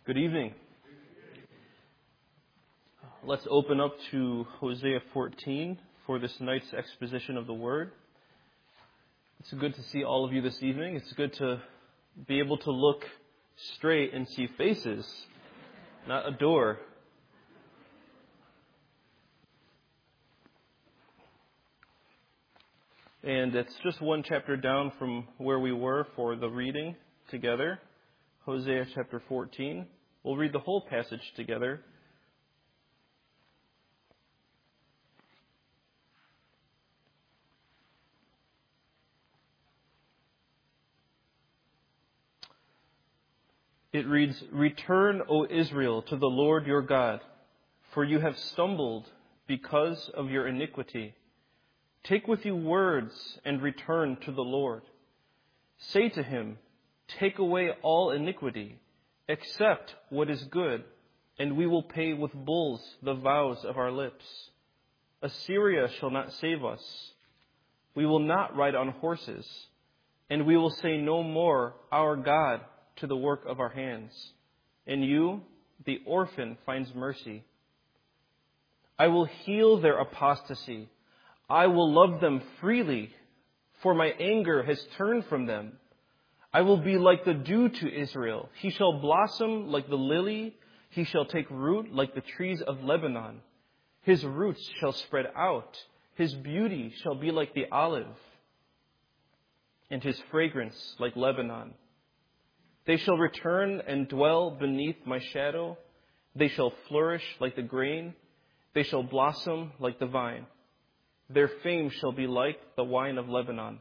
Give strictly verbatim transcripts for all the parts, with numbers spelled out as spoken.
Good evening. Let's open up to Hosea fourteen for this night's exposition of the Word. It's good to see all of you this evening. It's good to be able to look straight and see faces, not a door. And it's just one chapter down from where we were for the reading together. Hosea chapter fourteen. We'll read the whole passage together. It reads, "Return, O Israel, to the Lord your God, for you have stumbled because of your iniquity. Take with you words and return to the Lord. Say to him, take away all iniquity, accept what is good, and we will pay with bulls the vows of our lips. Assyria shall not save us. We will not ride on horses, and we will say no more, our God, to the work of our hands. In you, the orphan finds mercy. I will heal their apostasy. I will love them freely, for my anger has turned from them. I will be like the dew to Israel. He shall blossom like the lily. He shall take root like the trees of Lebanon. His roots shall spread out. His beauty shall be like the olive, and his fragrance like Lebanon. They shall return and dwell beneath my shadow. They shall flourish like the grain. They shall blossom like the vine. Their fame shall be like the wine of Lebanon.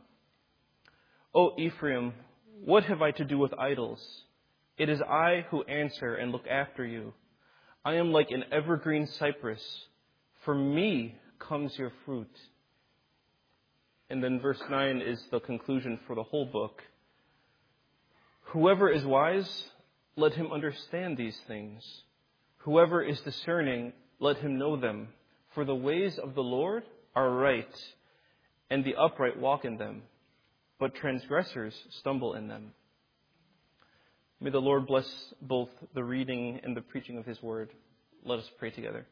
O Ephraim, what have I to do with idols? It is I who answer and look after you. I am like an evergreen cypress. From me comes your fruit." And then verse nine is the conclusion for the whole book. "Whoever is wise, let him understand these things. Whoever is discerning, let him know them. For the ways of the Lord are right, and the upright walk in them, but transgressors stumble in them." May the Lord bless both the reading and the preaching of His Word. Let us pray together.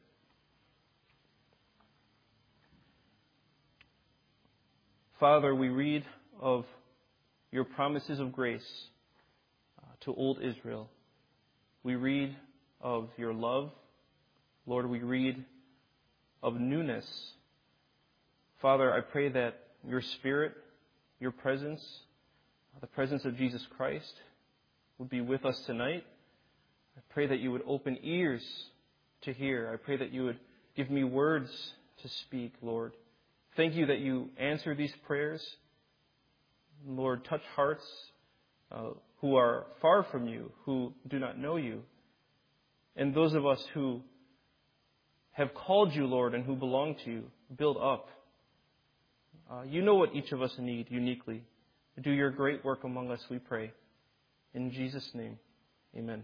Father, we read of your promises of grace to old Israel. We read of your love. Lord, we read of newness. Father, I pray that your Spirit, your presence, the presence of Jesus Christ would be with us tonight. I pray that you would open ears to hear. I pray that you would give me words to speak, Lord. Thank you that you answer these prayers. Lord, touch hearts uh, who are far from you, who do not know you. And those of us who have called you, Lord, and who belong to you, build up. Uh, you know what each of us need uniquely. Do your great work among us, we pray. In Jesus' name, amen.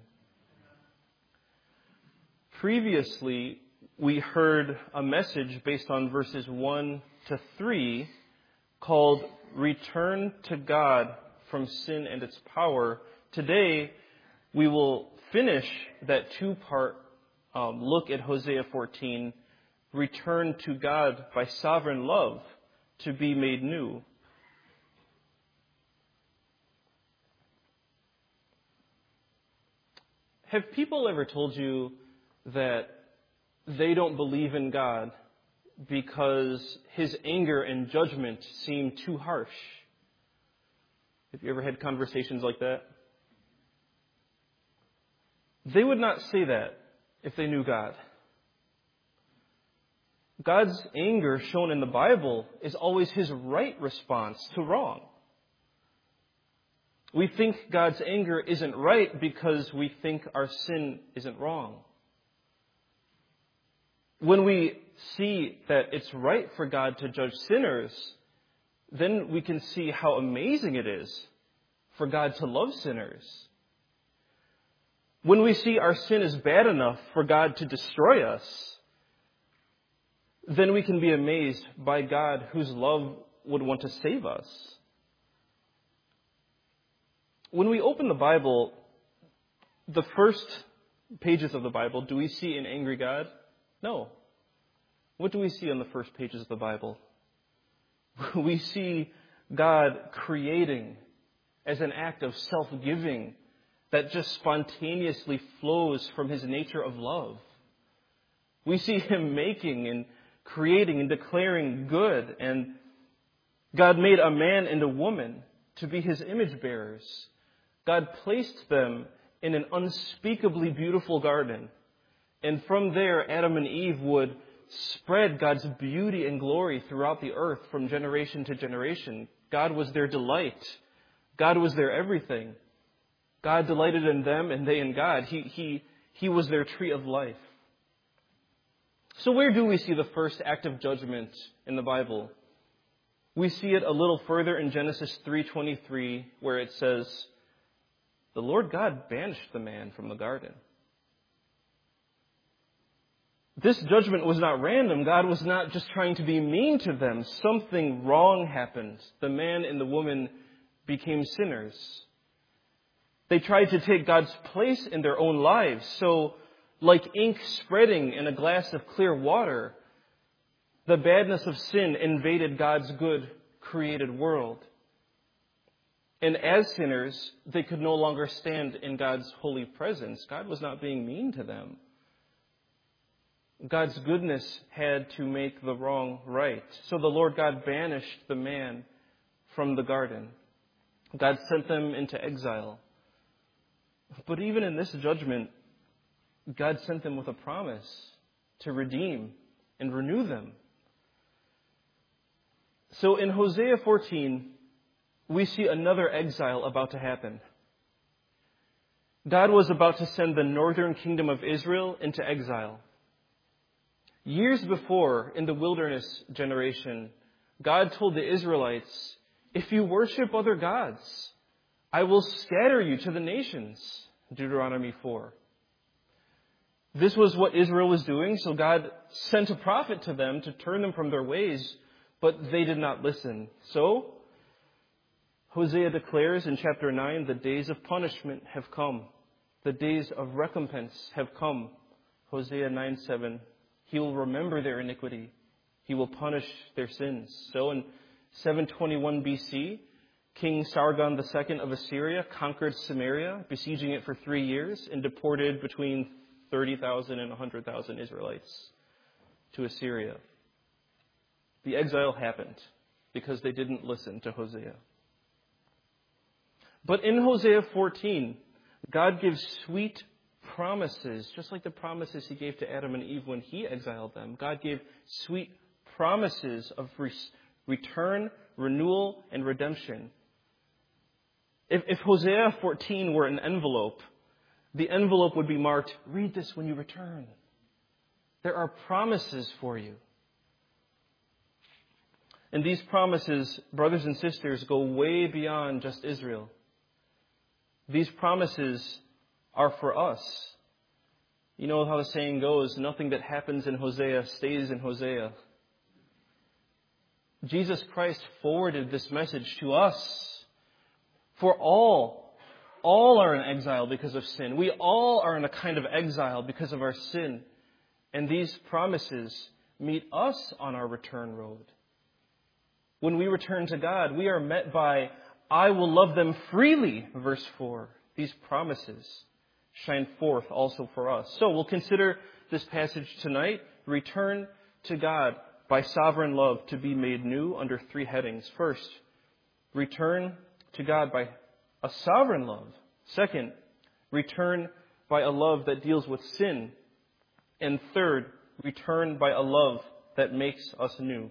Previously, we heard a message based on verses one to three called "Return to God from Sin and Its Power." Today, we will finish that two-part um, look at Hosea fourteen, "Return to God by Sovereign Love to be made new." Have people ever told you that they don't believe in God because His anger and judgment seem too harsh? Have you ever had conversations like that? They would not say that if they knew God. God's anger shown in the Bible is always His right response to wrong. We think God's anger isn't right because we think our sin isn't wrong. When we see that it's right for God to judge sinners, then we can see how amazing it is for God to love sinners. When we see our sin is bad enough for God to destroy us, then we can be amazed by God whose love would want to save us. When we open the Bible, the first pages of the Bible, do we see an angry God? No. What do we see on the first pages of the Bible? We see God creating as an act of self-giving that just spontaneously flows from His nature of love. We see Him making and creating and declaring good. And God made a man and a woman to be His image bearers. God placed them in an unspeakably beautiful garden. And from there, Adam and Eve would spread God's beauty and glory throughout the earth from generation to generation. God was their delight. God was their everything. God delighted in them and they in God. He, he, he was their tree of life. So where do we see the first act of judgment in the Bible? We see it a little further in Genesis three twenty-three, where it says, "The Lord God banished the man from the garden." This judgment was not random. God was not just trying to be mean to them. Something wrong happened. The man and the woman became sinners. They tried to take God's place in their own lives. So, like ink spreading in a glass of clear water, the badness of sin invaded God's good created world. And as sinners, they could no longer stand in God's holy presence. God was not being mean to them. God's goodness had to make the wrong right. So the Lord God banished the man from the garden. God sent them into exile. But even in this judgment, God sent them with a promise to redeem and renew them. So in Hosea fourteen, we see another exile about to happen. God was about to send the northern kingdom of Israel into exile. Years before, in the wilderness generation, God told the Israelites, "If you worship other gods, I will scatter you to the nations." Deuteronomy four. This was what Israel was doing, so God sent a prophet to them to turn them from their ways, but they did not listen. So, Hosea declares in chapter nine, the days of punishment have come. The days of recompense have come. Hosea nine seven. He will remember their iniquity. He will punish their sins. So in seven twenty-one B C, King Sargon the Second of Assyria conquered Samaria, besieging it for three years, and deported between thirty thousand and one hundred thousand Israelites to Assyria. The exile happened because they didn't listen to Hosea. But in Hosea fourteen, God gives sweet promises, just like the promises He gave to Adam and Eve when He exiled them. God gave sweet promises of re- return, renewal, and redemption. If, if Hosea fourteen were an envelope, the envelope would be marked, "Read this when you return." There are promises for you. And these promises, brothers and sisters, go way beyond just Israel. These promises are for us. You know how the saying goes, nothing that happens in Hosea stays in Hosea. Jesus Christ forwarded this message to us. For all, all are in exile because of sin. We all are in a kind of exile because of our sin. And these promises meet us on our return road. When we return to God, we are met by, "I will love them freely," verse four. These promises shine forth also for us. So we'll consider this passage tonight, return to God by sovereign love to be made new, under three headings. First, return to God by a sovereign love. Second, return by a love that deals with sin. And third, return by a love that makes us new.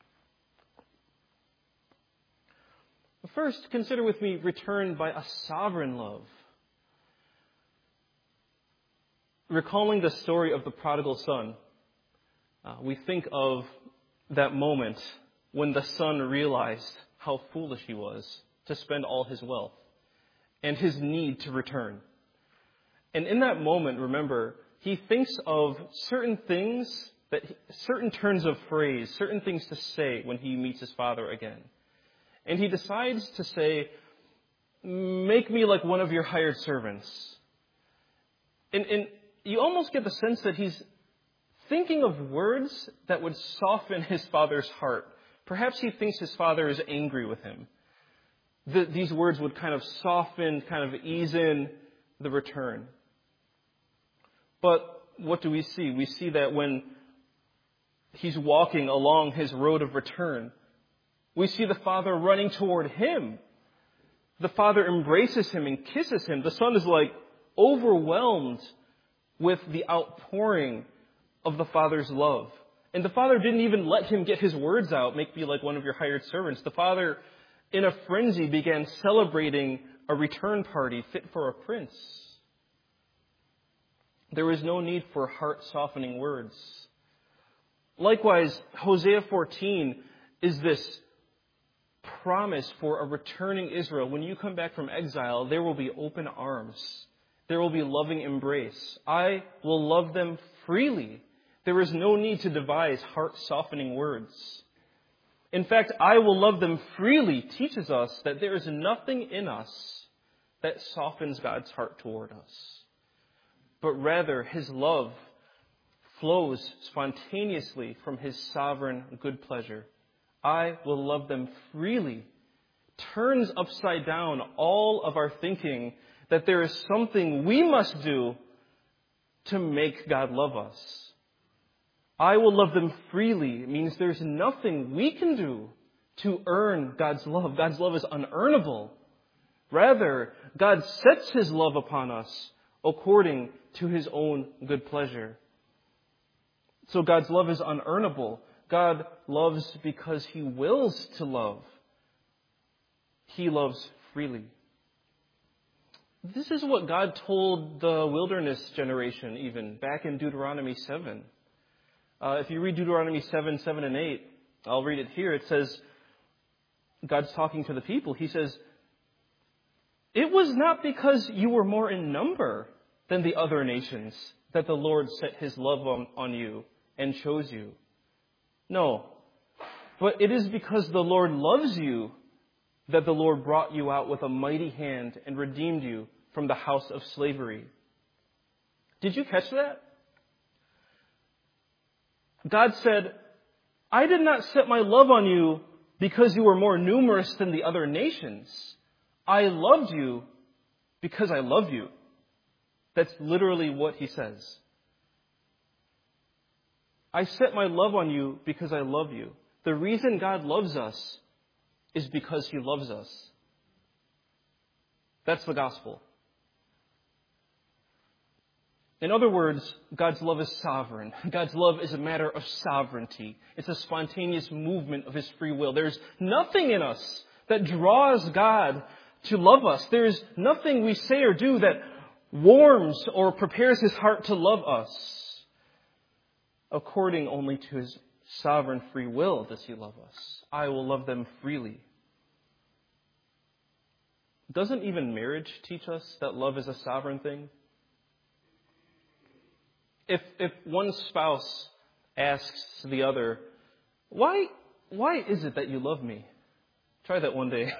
First, consider with me return by a sovereign love. Recalling the story of the prodigal son, uh, we think of that moment when the son realized how foolish he was to spend all his wealth and his need to return. And in that moment, remember, he thinks of certain things, that certain turns of phrase, certain things to say when he meets his father again. And he decides to say, "Make me like one of your hired servants." And, and you almost get the sense that he's thinking of words that would soften his father's heart. Perhaps he thinks his father is angry with him. The, these words would kind of soften, kind of ease in the return. But what do we see? We see that when he's walking along his road of return, we see the father running toward him. The father embraces him and kisses him. The son is like overwhelmed with the outpouring of the father's love. And the father didn't even let him get his words out, make me like one of your hired servants. The father, in a frenzy, began celebrating a return party fit for a prince. There was no need for heart-softening words. Likewise, Hosea fourteen is this promise for a returning Israel. When you come back from exile, there will be open arms. There will be loving embrace. I will love them freely. There is no need to devise heart-softening words. In fact, I will love them freely teaches us that there is nothing in us that softens God's heart toward us. But rather, His love flows spontaneously from His sovereign good pleasure. I will love them freely turns upside down all of our thinking that there is something we must do to make God love us. I will love them freely. It means there's nothing we can do to earn God's love. God's love is unearnable. Rather, God sets His love upon us according to His own good pleasure. So God's love is unearnable. God loves because He wills to love. He loves freely. This is what God told the wilderness generation even back in Deuteronomy seven. Uh, if you read Deuteronomy seven, seven and eight, I'll read it here. It says, God's talking to the people. He says, "It was not because you were more in number than the other nations that the Lord set His love on, on you and chose you. No, but it is because the Lord loves you that the Lord brought you out with a mighty hand and redeemed you from the house of slavery." Did you catch that? God said, I did not set my love on you because you were more numerous than the other nations. I loved you because I love you. That's literally what He says. I set my love on you because I love you. The reason God loves us is because He loves us. That's the gospel. In other words, God's love is sovereign. God's love is a matter of sovereignty. It's a spontaneous movement of His free will. There's nothing in us that draws God to love us. There's nothing we say or do that warms or prepares His heart to love us. According only to His sovereign free will does He love us. I will love them freely. Doesn't even marriage teach us that love is a sovereign thing? If if one spouse asks the other, why why is it that you love me? Try that one day.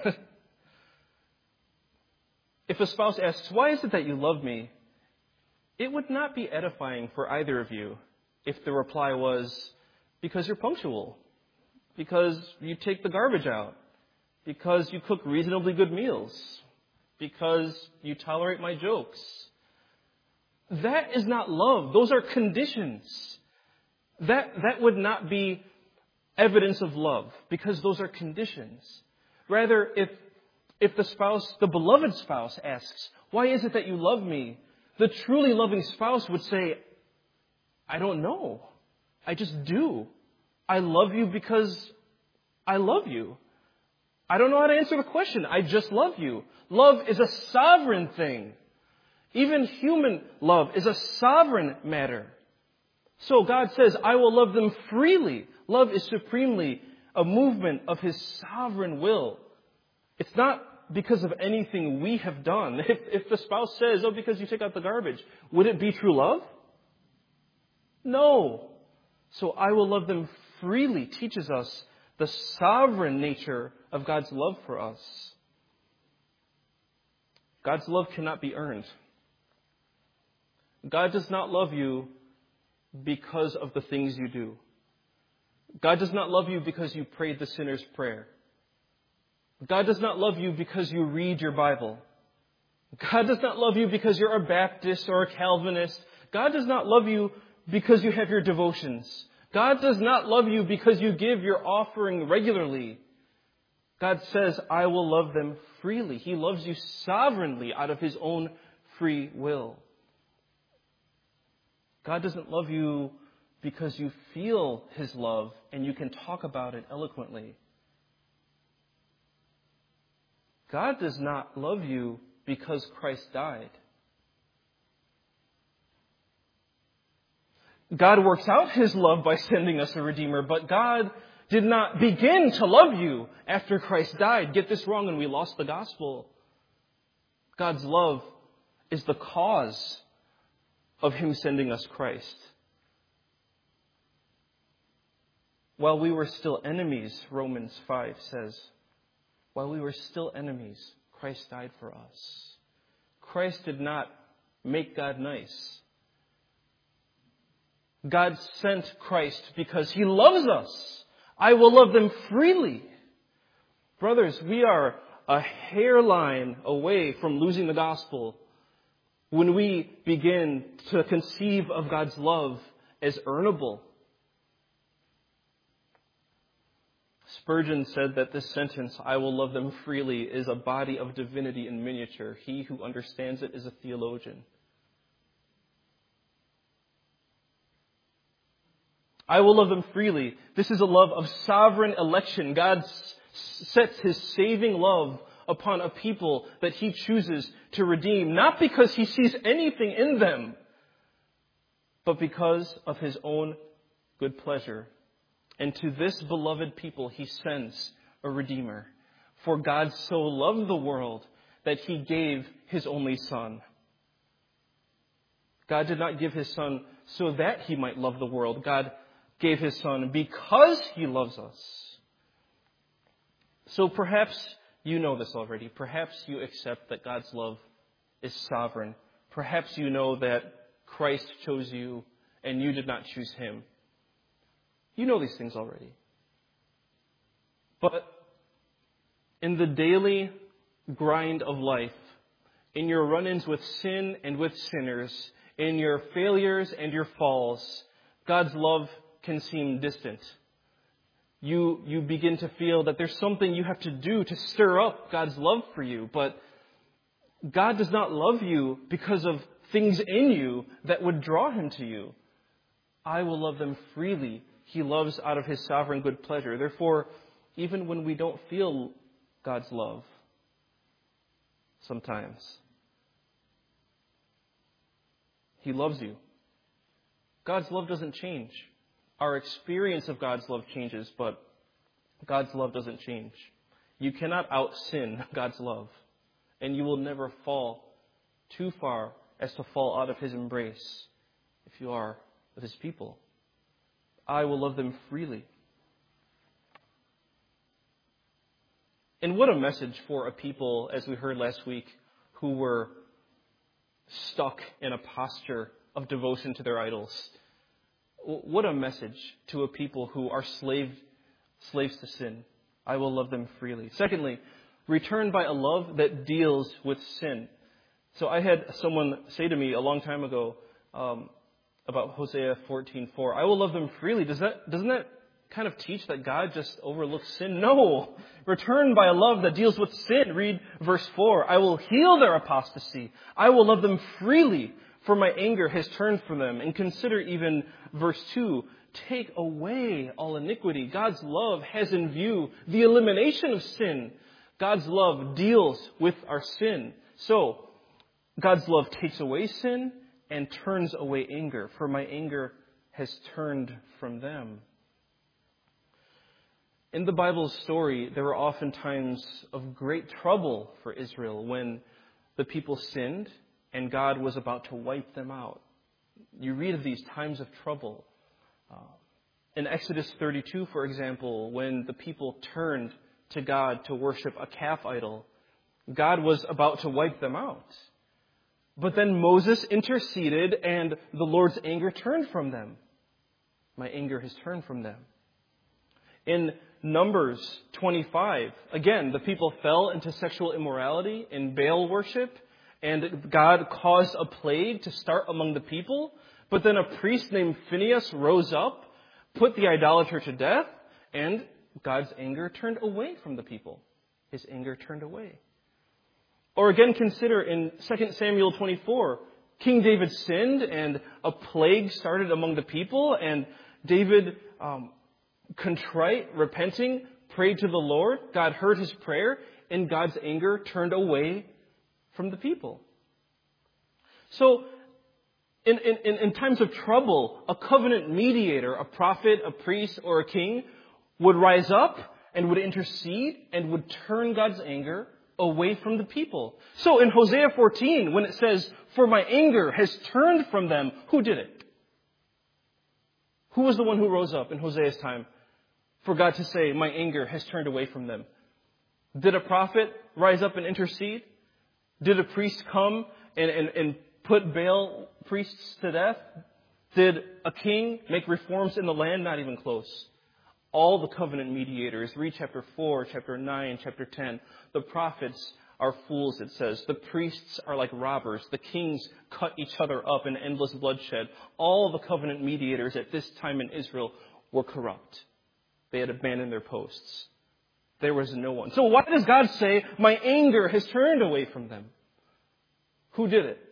If a spouse asks, why is it that you love me? It would not be edifying for either of you if the reply was, because you're punctual, because you take the garbage out, because you cook reasonably good meals, because you tolerate my jokes. That is not love. Those are conditions. That, that would not be evidence of love, because those are conditions. Rather, if, if the spouse, the beloved spouse asks, why is it that you love me? The truly loving spouse would say, I don't know. I just do. I love you because I love you. I don't know how to answer the question. I just love you. Love is a sovereign thing. Even human love is a sovereign matter. So God says, I will love them freely. Love is supremely a movement of His sovereign will. It's not because of anything we have done. If, if the spouse says, oh, because you take out the garbage, would it be true love? No. So I will love them freely teaches us the sovereign nature of God's love for us. God's love cannot be earned. God does not love you because of the things you do. God does not love you because you prayed the sinner's prayer. God does not love you because you read your Bible. God does not love you because you're a Baptist or a Calvinist. God does not love you because you have your devotions. God does not love you because you give your offering regularly. God says, I will love them freely. He loves you sovereignly out of His own free will. God doesn't love you because you feel His love and you can talk about it eloquently. God does not love you because Christ died. God works out His love by sending us a Redeemer, but God did not begin to love you after Christ died. Get this wrong and we lost the gospel. God's love is the cause of Him sending us Christ. While we were still enemies, Romans five says, while we were still enemies, Christ died for us. Christ did not make God nice. God sent Christ because He loves us. I will love them freely. Brothers, we are a hairline away from losing the gospel when we begin to conceive of God's love as earnable. Spurgeon said that this sentence, I will love them freely, is a body of divinity in miniature. He who understands it is a theologian. I will love them freely. This is a love of sovereign election. God s- sets His saving love upon a people that He chooses to redeem, not because He sees anything in them, but because of His own good pleasure. And to this beloved people He sends a Redeemer. For God so loved the world that He gave His only Son. God did not give His Son so that He might love the world. God gave His Son because He loves us. So perhaps you know this already. Perhaps you accept that God's love is sovereign. Perhaps you know that Christ chose you and you did not choose Him. You know these things already. But in the daily grind of life, in your run-ins with sin and with sinners, in your failures and your falls, God's love can seem distant. You, you begin to feel that there's something you have to do to stir up God's love for you. But God does not love you because of things in you that would draw Him to you. I will love them freely. He loves out of His sovereign good pleasure. Therefore, even when we don't feel God's love, sometimes, He loves you. God's love doesn't change. Our experience of God's love changes, but God's love doesn't change. You cannot out-sin God's love, and you will never fall too far as to fall out of His embrace if you are with His people. I will love them freely. And what a message for a people, as we heard last week, who were stuck in a posture of devotion to their idols. What a message to a people who are slave, slaves to sin. I will love them freely. Secondly, return by a love that deals with sin. So I had someone say to me a long time ago um, about Hosea fourteen four, I will love them freely. Does that, doesn't that kind of teach that God just overlooks sin? No. Return by a love that deals with sin. Read verse four. I will heal their apostasy. I will love them freely, for my anger has turned from them. And consider even verse two. Take away all iniquity. God's love has in view the elimination of sin. God's love deals with our sin. So, God's love takes away sin and turns away anger, for my anger has turned from them. In the Bible's story, there were often times of great trouble for Israel when the people sinned and God was about to wipe them out. You read of these times of trouble. Uh, in Exodus thirty-two, for example, when the people turned to God to worship a calf idol, God was about to wipe them out. But then Moses interceded and the Lord's anger turned from them. My anger has turned from them. In Numbers twenty-five, again, the people fell into sexual immorality and Baal worship, and God caused a plague to start among the people. But then a priest named Phinehas rose up, put the idolater to death, and God's anger turned away from the people. His anger turned away. Or again, consider in Second Samuel twenty-four, King David sinned and a plague started among the people, and David, um, contrite, repenting, prayed to the Lord. God heard his prayer, and God's anger turned away from the people. So, in, in, in times of trouble, a covenant mediator, a prophet, a priest, or a king would rise up and would intercede and would turn God's anger away from the people. So in Hosea fourteen, when it says, "For my anger has turned from them," who did it? Who was the one who rose up in Hosea's time for God to say, "My anger has turned away from them"? Did a prophet rise up and intercede? Did a priest come and, and, and put Baal priests to death? Did a king make reforms in the land? Not even close. All the covenant mediators, read chapter four, chapter nine, chapter ten. The prophets are fools, it says. The priests are like robbers. The kings cut each other up in endless bloodshed. All the covenant mediators at this time in Israel were corrupt. They had abandoned their posts. There was no one. So why does God say, "My anger has turned away from them"? Who did it?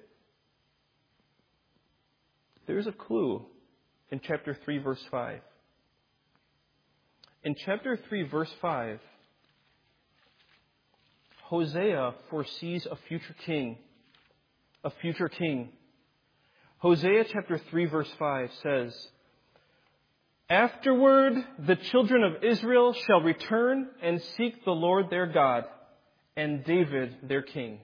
There's a clue in chapter three, verse five. In chapter three, verse five, Hosea foresees a future king. A future king. Hosea chapter three, verse five says, "Afterward, the children of Israel shall return and seek the Lord their God, and David their king."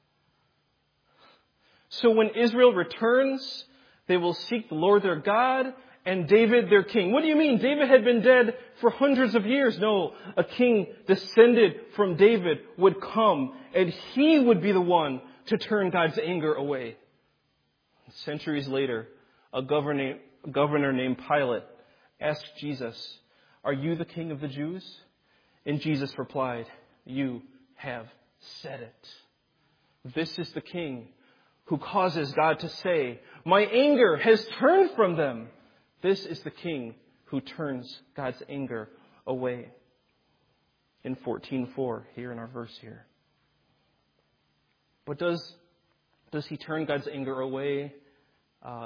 So when Israel returns, they will seek the Lord their God and David their king. What do you mean? David had been dead for hundreds of years. No, a king descended from David would come, and he would be the one to turn God's anger away. Centuries later, a governor, a governor named Pilate asked Jesus, "Are you the king of the Jews?" And Jesus replied, "You have said it." This is the king who causes God to say, "My anger has turned from them." This is the king who turns God's anger away. In fourteen four, here in our verse here. But does, does he turn God's anger away uh,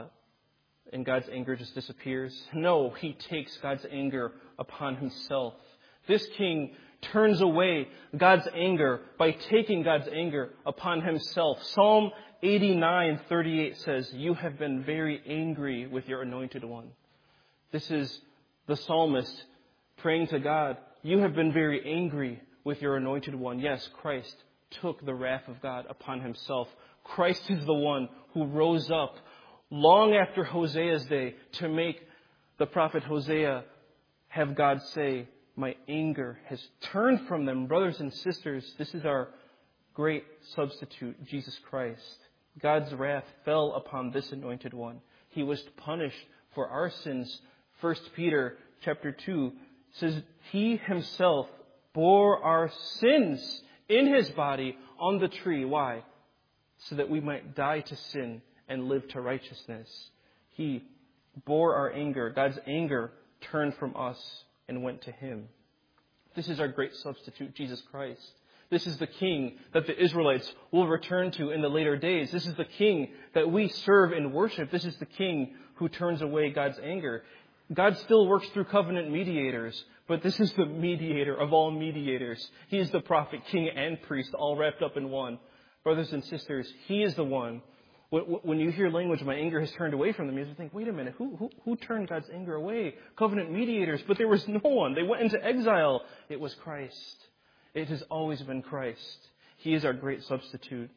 and God's anger just disappears? No, he takes God's anger upon himself. This king turns away God's anger by taking God's anger upon himself. Psalm eighty-nine thirty-eight says, "You have been very angry with your anointed one." This is the psalmist praying to God, "You have been very angry with your anointed one." Yes, Christ took the wrath of God upon himself. Christ is the one who rose up long after Hosea's day to make the prophet Hosea have God say, "My anger has turned from them." Brothers and sisters, this is our great substitute, Jesus Christ. God's wrath fell upon this anointed one. He was punished for our sins. First Peter chapter two says, "He himself bore our sins in his body on the tree." Why? So that we might die to sin and live to righteousness. He bore our anger. God's anger turned from us and went to him. This is our great substitute, Jesus Christ. This is the king that the Israelites will return to in the later days. This is the king that we serve and worship. This is the king who turns away God's anger. God still works through covenant mediators, but this is the mediator of all mediators. He is the prophet, king, and priest, all wrapped up in one. Brothers and sisters, he is the one. When you hear language, "My anger has turned away from them," you have to think, wait a minute, who, who, who turned God's anger away? Covenant mediators, but there was no one. They went into exile. It was Christ. It has always been Christ. He is our great substitute.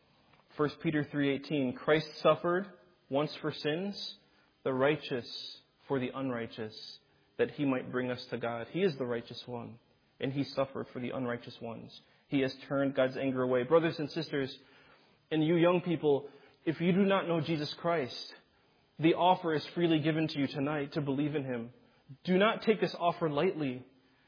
First Peter three eighteen, "Christ suffered once for sins, the righteous for the unrighteous, that he might bring us to God." He is the righteous one, and he suffered for the unrighteous ones. He has turned God's anger away. Brothers and sisters, and you young people, If you do not know Jesus Christ, the offer is freely given to you tonight to believe in Him. Do not take this offer lightly.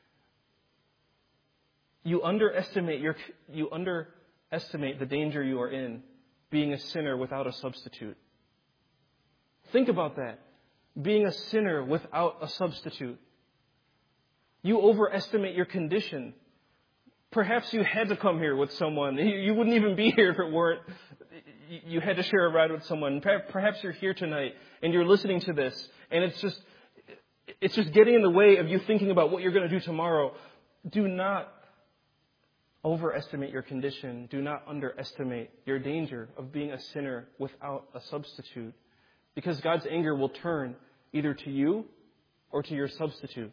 You underestimate your, you underestimate the danger you are in being a sinner without a substitute. Think about that. Being a sinner without a substitute. You overestimate your condition. Perhaps you had to come here with someone. You wouldn't even be here if it weren't. You had to share a ride with someone. Perhaps you're here tonight and you're listening to this, and it's just, it's just getting in the way of you thinking about what you're going to do tomorrow. Do not overestimate your condition. Do not underestimate your danger of being a sinner without a substitute. Because God's anger will turn either to you or to your substitute.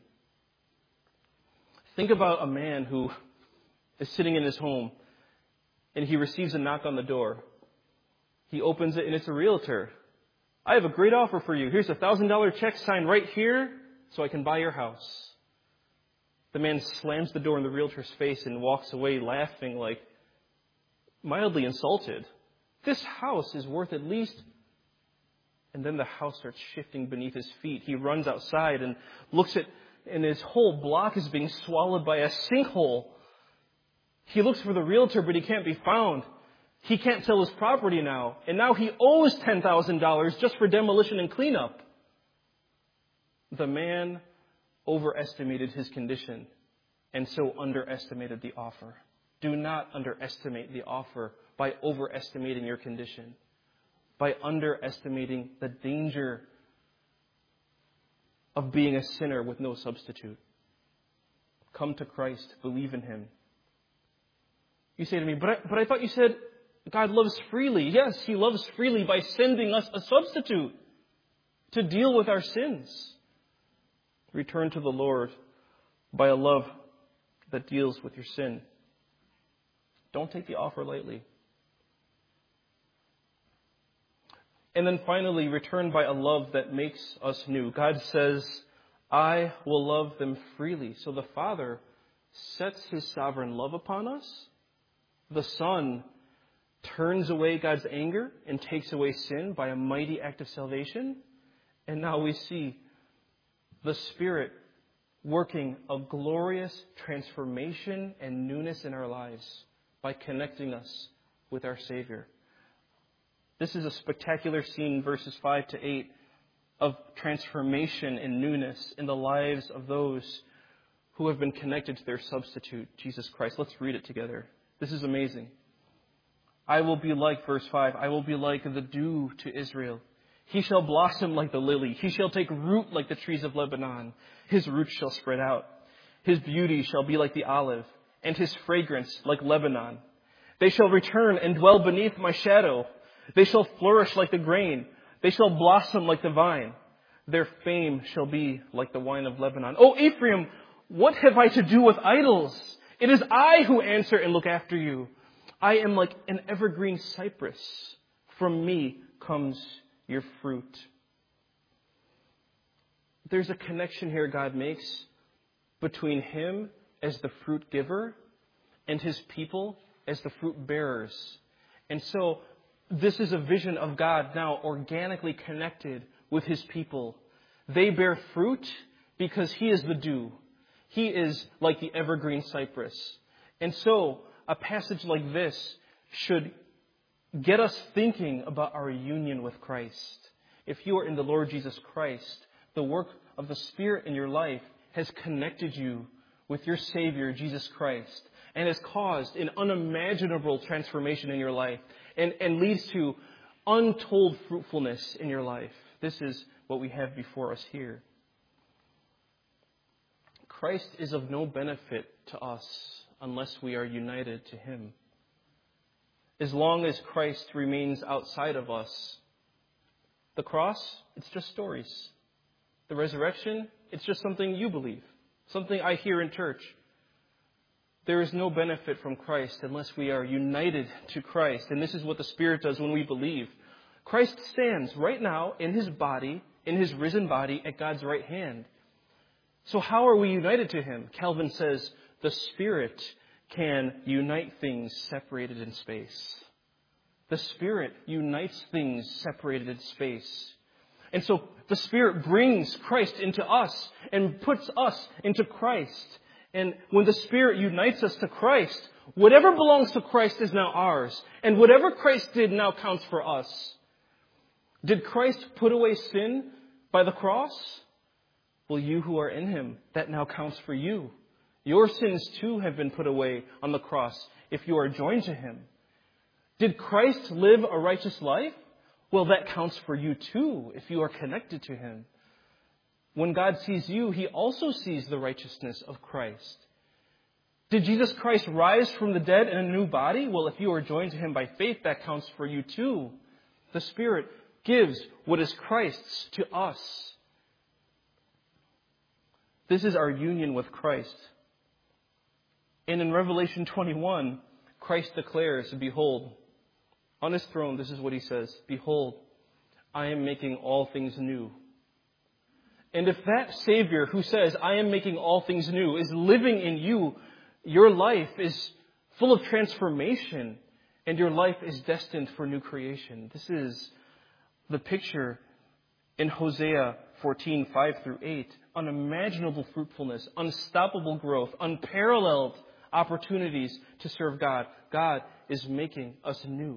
Think about a man who is sitting in his home and he receives a knock on the door. He opens it and it's a realtor. I have a great offer for you. Here's a one thousand dollars check signed right here so I can buy your house. The man slams the door in the realtor's face and walks away laughing, like mildly insulted. This house is worth at least... And then the house starts shifting beneath his feet. He runs outside and looks at, and his whole block is being swallowed by a sinkhole. He looks for the realtor, but he can't be found. He can't sell his property now. And now he owes ten thousand dollars just for demolition and cleanup. The man overestimated his condition and so underestimated the offer. Do not underestimate the offer by overestimating your condition, by underestimating the danger of being a sinner with no substitute. Come to Christ. Believe in Him. You say to me, but I, but I thought you said God loves freely. Yes, He loves freely by sending us a substitute to deal with our sins. Return to the Lord by a love that deals with your sin. Don't take the offer lightly. And then finally, return by a love that makes us new. God says, I will love them freely. So the Father sets His sovereign love upon us. The Son turns away God's anger and takes away sin by a mighty act of salvation. And now we see the Spirit working a glorious transformation and newness in our lives by connecting us with our Savior. This is a spectacular scene, verses five to eight, of transformation and newness in the lives of those who have been connected to their substitute, Jesus Christ. Let's read it together. This is amazing. I will be like, verse five, I will be like the dew to Israel. He shall blossom like the lily. He shall take root like the trees of Lebanon. His roots shall spread out. His beauty shall be like the olive, and his fragrance like Lebanon. They shall return and dwell beneath my shadow. They shall flourish like the grain. They shall blossom like the vine. Their fame shall be like the wine of Lebanon. O Ephraim, what have I to do with idols? It is I who answer and look after you. I am like an evergreen cypress. From me comes your fruit. There's a connection here God makes between Him as the fruit giver and His people as the fruit bearers. And so this is a vision of God now organically connected with His people. They bear fruit because He is the dew. He is like the evergreen cypress. And so a passage like this should get us thinking about our union with Christ. If you are in the Lord Jesus Christ, the work of the Spirit in your life has connected you with your Savior, Jesus Christ, and has caused an unimaginable transformation in your life and, and leads to untold fruitfulness in your life. This is what we have before us here. Christ is of no benefit to us unless we are united to Him. As long as Christ remains outside of us, the cross, it's just stories. The resurrection, it's just something you believe, something I hear in church. There is no benefit from Christ unless we are united to Christ. And this is what the Spirit does when we believe. Christ stands right now in His body, in His risen body, at God's right hand. So how are we united to Him? Calvin says, the Spirit can unite things separated in space. The Spirit unites things separated in space. And so the Spirit brings Christ into us and puts us into Christ. And when the Spirit unites us to Christ, whatever belongs to Christ is now ours. And whatever Christ did now counts for us. Did Christ put away sin by the cross? Well, you who are in Him, that now counts for you. Your sins too have been put away on the cross if you are joined to Him. Did Christ live a righteous life? Well, that counts for you too if you are connected to Him. When God sees you, He also sees the righteousness of Christ. Did Jesus Christ rise from the dead in a new body? Well, if you are joined to Him by faith, that counts for you too. The Spirit gives what is Christ's to us. This is our union with Christ. And in Revelation twenty-one, Christ declares, behold, on His throne, this is what He says, behold, I am making all things new. And if that Savior who says, I am making all things new, is living in you, your life is full of transformation, and your life is destined for new creation. This is the picture in Hosea fourteen, five through eight. Unimaginable fruitfulness, unstoppable growth, unparalleled opportunities to serve God. God is making us new.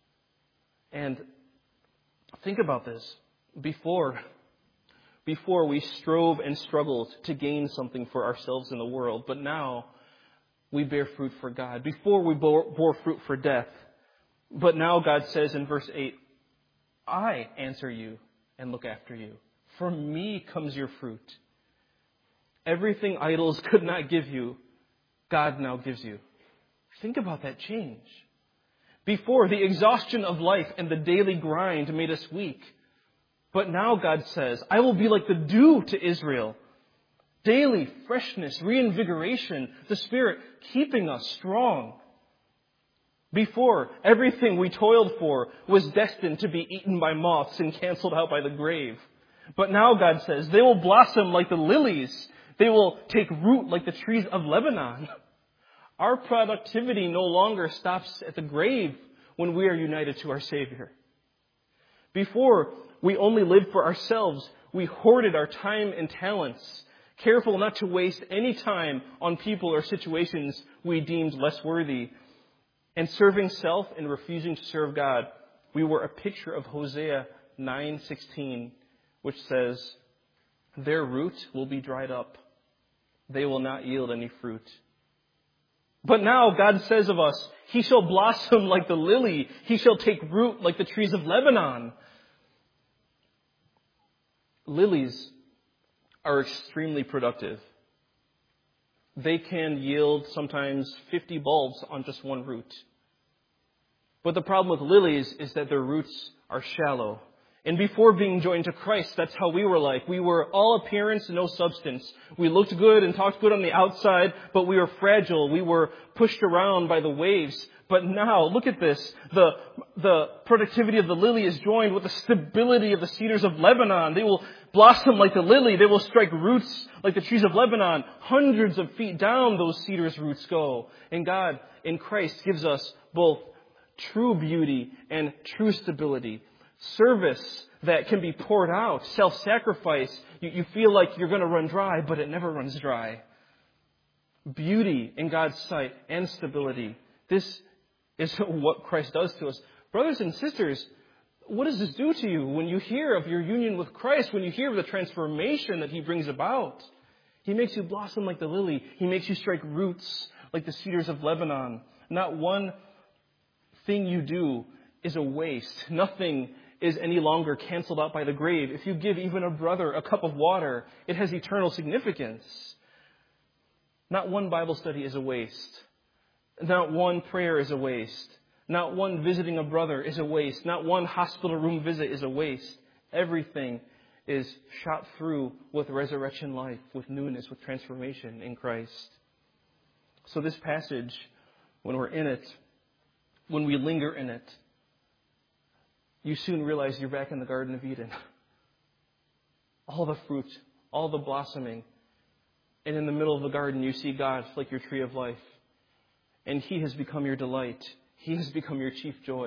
And think about this. Before, before we strove and struggled to gain something for ourselves in the world, but now we bear fruit for God. Before we bore, bore fruit for death, but now God says in verse eight, I answer you and look after you. From me comes your fruit. Everything idols could not give you, God now gives you. Think about that change. Before, the exhaustion of life and the daily grind made us weak. But now God says, I will be like the dew to Israel. Daily freshness, reinvigoration, the Spirit keeping us strong. Before, everything we toiled for was destined to be eaten by moths and canceled out by the grave. But now God says, they will blossom like the lilies. They will take root like the trees of Lebanon. Our productivity no longer stops at the grave when we are united to our Savior. Before, we only lived for ourselves. We hoarded our time and talents, careful not to waste any time on people or situations we deemed less worthy. And serving self and refusing to serve God, we were a picture of Hosea nine sixteen, which says, their root will be dried up. They will not yield any fruit. But now God says of us, He shall blossom like the lily. He shall take root like the trees of Lebanon. Lilies are extremely productive. They can yield sometimes fifty bulbs on just one root. But the problem with lilies is that their roots are shallow. And before being joined to Christ, that's how we were like. We were all appearance, no substance. We looked good and talked good on the outside, but we were fragile. We were pushed around by the waves. But now, look at this. The, the productivity of the lily is joined with the stability of the cedars of Lebanon. They will blossom like the lily. They will strike roots like the trees of Lebanon. Hundreds of feet down those cedars' roots go. And God, in Christ, gives us both true beauty and true stability. Service that can be poured out. Self-sacrifice. You, you feel like you're going to run dry, but it never runs dry. Beauty in God's sight and stability. This is what Christ does to us. Brothers and sisters, what does this do to you when you hear of your union with Christ, when you hear of the transformation that He brings about? He makes you blossom like the lily. He makes you strike roots like the cedars of Lebanon. Not one thing you do is a waste. Nothing is any longer canceled out by the grave. If you give even a brother a cup of water, it has eternal significance. Not one Bible study is a waste. Not one prayer is a waste. Not one visiting a brother is a waste. Not one hospital room visit is a waste. Everything is shot through with resurrection life, with newness, with transformation in Christ. So this passage, when we're in it, when we linger in it, you soon realize you're back in the Garden of Eden. All the fruit, all the blossoming. And in the middle of the garden, you see God like your tree of life. And He has become your delight. He has become your chief joy.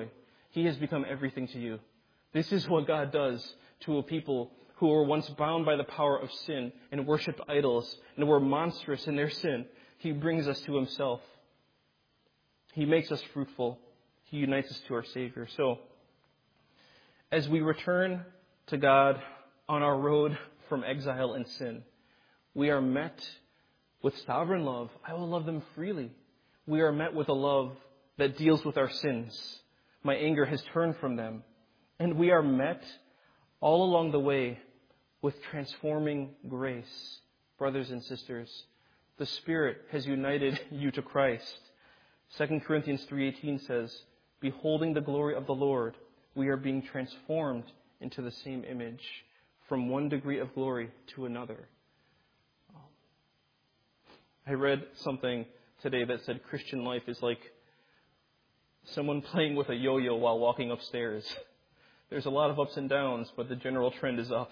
He has become everything to you. This is what God does to a people who were once bound by the power of sin and worshipped idols and were monstrous in their sin. He brings us to himself. He makes us fruitful. He unites us to our Savior. So, as we return to God on our road from exile and sin, we are met with sovereign love. I will love them freely. We are met with a love that deals with our sins. My anger has turned from them. And we are met all along the way with transforming grace. Brothers and sisters, the Spirit has united you to Christ. Second Corinthians three eighteen says, beholding the glory of the Lord, we are being transformed into the same image from one degree of glory to another. I read something today that said Christian life is like someone playing with a yo-yo while walking upstairs. There's a lot of ups and downs, but the general trend is up.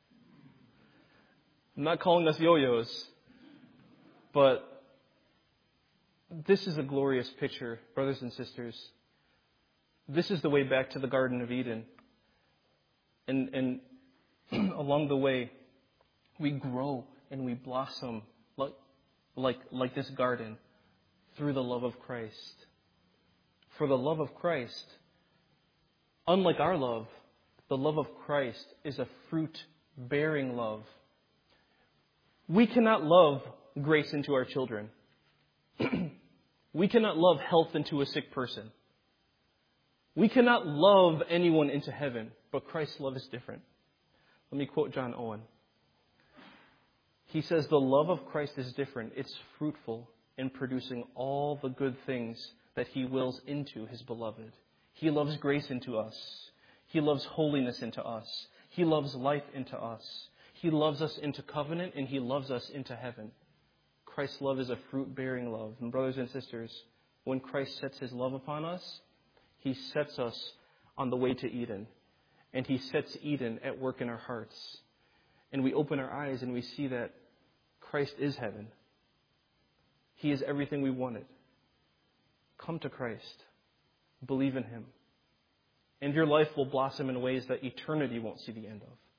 I'm not calling us yo-yos, but this is a glorious picture, brothers and sisters. This is the way back to the Garden of Eden. And, and along the way, we grow and we blossom like, like, like this garden through the love of Christ. For the love of Christ, unlike our love, the love of Christ is a fruit-bearing love. We cannot love grace into our children. We cannot love health into a sick person. We cannot love anyone into heaven, but Christ's love is different. Let me quote John Owen. He says, the love of Christ is different. It's fruitful in producing all the good things that he wills into his beloved. He loves grace into us. He loves holiness into us. He loves life into us. He loves us into covenant, and he loves us into heaven. Christ's love is a fruit-bearing love. And brothers and sisters, when Christ sets his love upon us, he sets us on the way to Eden. And he sets Eden at work in our hearts. And we open our eyes and we see that Christ is heaven. He is everything we wanted. Come to Christ. Believe in him. And your life will blossom in ways that eternity won't see the end of.